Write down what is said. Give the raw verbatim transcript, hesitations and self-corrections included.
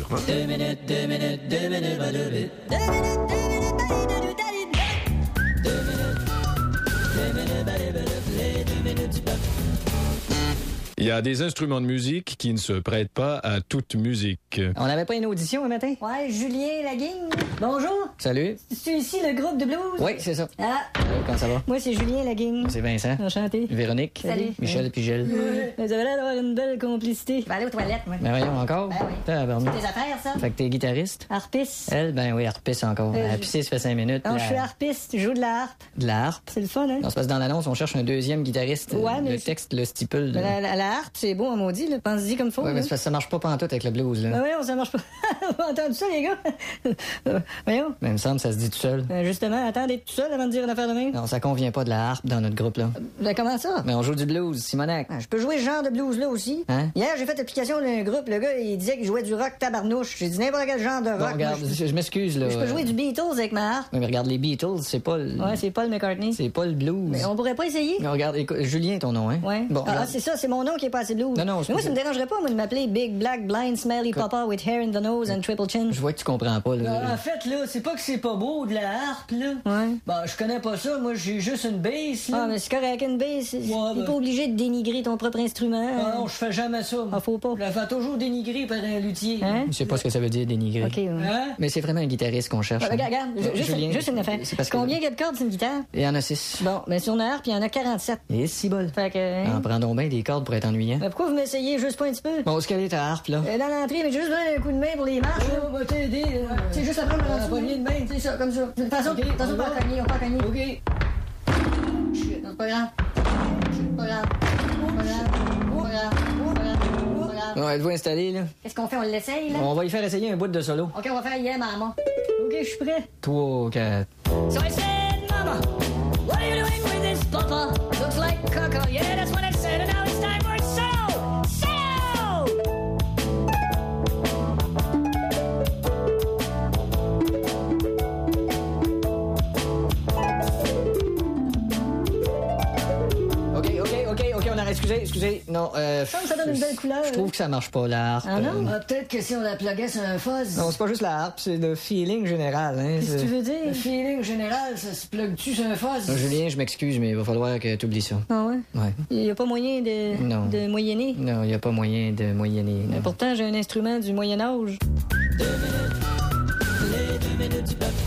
Hein? Deux minutes, deux minutes, deux minutes, deux minutes, deux minutes, deux minutes, deux minutes, deux minutes du peuple. Il y a des instruments de musique qui ne se prêtent pas à toute musique. On n'avait pas une audition un matin? Ouais, Julien Laguigne. Bonjour. Salut. C'est ici le groupe de blues? Oui, c'est ça. Ah. Salut, comment ça va? Moi, c'est Julien Laguigne. C'est Vincent. Enchanté. Véronique. Salut. Michel Pigel. Ouais. Vous avez l'air d'avoir une belle complicité. Je vais aller aux toilettes, moi. Ben voyons, encore? Ben oui. Tabarnak. C'est tes affaires, ça? Fait que t'es guitariste? Harpiste. Elle, ben oui, harpiste encore. Euh, Elle a pissé, ça fait cinq minutes. Non, La- je suis harpiste. Je joue de la harpe. De la harpe? C'est le fun, hein? Non, c'est parce que dans l'annonce, on cherche un deuxième guitariste. Ouais, mais Le c'est- texte le stipule. de- La, la, la harpe, c'est beau en maudit, là. Pense-y comme faut. Ouais, mais là. c'est parce que ça marche pas pantoute avec le blues, là. Ben voyons, ça marche pas. Vous avez entendu ça, les gars? Euh, voyons. Mais il me semble que ça se dit tout seul. Ben, justement, attends d'être tout seul avant de dire une affaire de même. Non, ça convient pas de la harpe dans notre groupe, là. Ben, comment ça? Mais on joue du blues, Simonac. Ah, je peux jouer ce genre de blues-là aussi. Hein? Hier, j'ai fait application d'un groupe. Le gars, il disait qu'il jouait du rock tabarnouche. J'ai dit n'importe quel genre de rock. Bon, regarde, Moi, je, je, je m'excuse, là. je peux jouer du Beatles avec ma harpe. Oui, mais regarde, les Beatles, c'est pas le... Ouais, c'est Paul McCartney. C'est pas le blues. Mais on pourrait pas essayer? Non, regarde, écoute, Julien, ton nom, hein? Ouais. Bon, ah, regarde. c'est ça, c'est mon nom qui est pas assez blues. Non, non, je Mais moi, peux- ça me dérangerait pas, moi, de m'appeler Big Black Blind Smelly Papa with hair in the nose and triple chin. Je vois que tu comprends pas, là. En fait, là, c'est pas que c'est pas beau de la harpe, là. Ouais. Bah, je connais pas ça. Moi, j'ai juste une bass, là. Ah, mais c'est correct, une bass. T'es ben- pas obligé de dénigrer ton propre instrument. Ah non, je fais jamais ça. moi. Ah, faut pas. Je la fais toujours dénigrer par un luthier. Hein? Je sais pas ce que ça veut dire, dénigrer. OK, ouais. Hein? Mais c'est vraiment un guitariste qu'on cherche. Ah, regarde, regarde, Bon, ju- juste, Julien, juste une affaire. c'est parce que- Combien il y a de cordes sur une guitare? Il y en a six. Bon, ben sur une harpe, il y en a quarante-sept. Et six bol. Fait que... hein? En prends donc bien des cordes pour être ennuyant. Ben, pourquoi vous m'essayez juste pas un petit peu? Bon, où est-ce qu'elle est ta harpe, là? Euh, Dans l'entrée, mais j'ai juste besoin d'un coup de main pour les marches. là. On va t'aider. là. C'est juste à prendre Ah, en dessous. poignée de main. C'est ça, comme ça. Attention, Ok, attention, on pas va. à cogner, on pas à cogner. OK. Chut, non, c'est pas grave. C'est pas grave. C'est pas grave. C'est pas grave. C'est pas grave. C'est pas grave. Bon, êtes-vous installé, là? Qu'est-ce qu'on fait? On l'essaye, là? On va y faire essayer un bout de solo. OK, on va faire yeah, maman. OK, je suis prêt. Trois, quatre. So I said, Mama, what are you doing with this papa? Looks like Coco. Yeah, that's what I said. And now it's time for solo. Solo! OK, OK, OK, OK, on arrête. Excusez, excusez. Non, euh... Ça, ça donne une belle couleur. Je trouve que ça marche pas, la harpe. Ah non? Euh, Ah, peut-être que si on la pluguait sur un fuzz. Non, c'est pas juste la harpe, c'est le feeling général, hein. Qu'est-ce que tu veux Le dire? feeling général, ça se plug-tu sur un fuzz? Non, Julien, je m'excuse, mais il va falloir que tu oublies ça. Ah ouais? Ouais. Il y a pas moyen de, Non. de moyenner? Non, il n'y a pas moyen de moyenner. non. Pourtant, j'ai un instrument du Moyen-Âge. Les deux minutes du peuple.